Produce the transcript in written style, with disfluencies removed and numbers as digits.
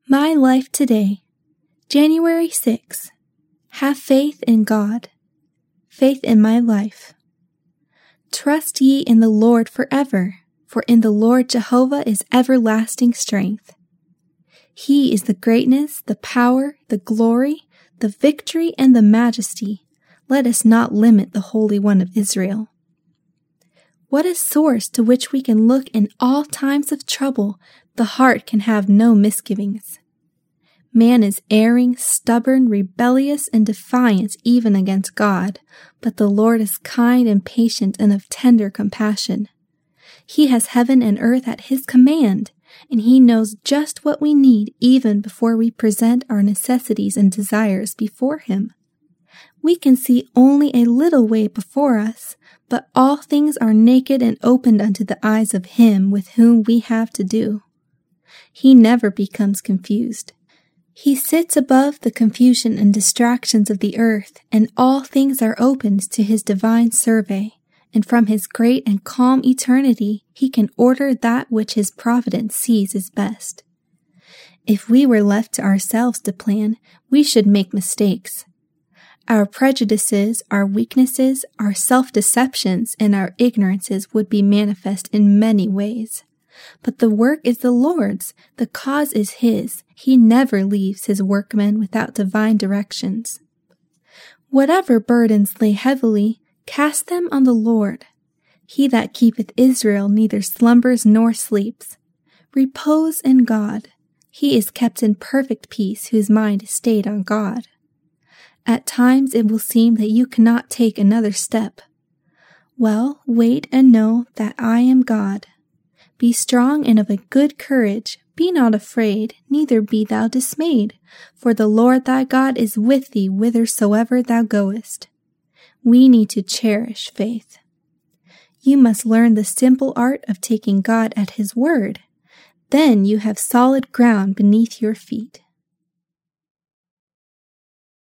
My life today, January 6. Have faith in God. Faith in my life. Trust ye in the Lord forever, for in the Lord Jehovah is everlasting strength. He is the greatness, the power, the glory, the victory, and the majesty. Let us not limit the Holy One of Israel. What a source to which we can look in all times of trouble. The heart can have no misgivings. Man is erring, stubborn, rebellious, and defiant even against God, but the Lord is kind and patient and of tender compassion. He has heaven and earth at His command, and He knows just what we need even before we present our necessities and desires before Him. We can see only a little way before us, but all things are naked and opened unto the eyes of Him with whom we have to do. He never becomes confused. He sits above the confusion and distractions of the earth, and all things are opened to His divine survey, and from His great and calm eternity He can order that which His providence sees is best. If we were left to ourselves to plan, we should make mistakes. Our prejudices, our weaknesses, our self-deceptions, and our ignorances would be manifest in many ways. But the work is the Lord's, the cause is His. He never leaves His workmen without divine directions. Whatever burdens lay heavily, cast them on the Lord. He that keepeth Israel neither slumbers nor sleeps. Repose in God. He is kept in perfect peace whose mind is stayed on God. At times it will seem that you cannot take another step. Well, wait and know that I am God. Be strong and of a good courage. Be not afraid, neither be thou dismayed, for the Lord thy God is with thee whithersoever thou goest. We need to cherish faith. You must learn the simple art of taking God at His word. Then you have solid ground beneath your feet.